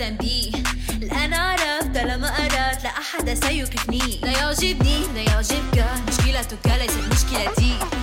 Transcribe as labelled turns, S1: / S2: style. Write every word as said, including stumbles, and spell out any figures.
S1: تنبيه. الآن عرفت لما أردت لا أحد سيوقفني. لا يعجبني لا يعجبك، مشكلتك ليست مشكلتي.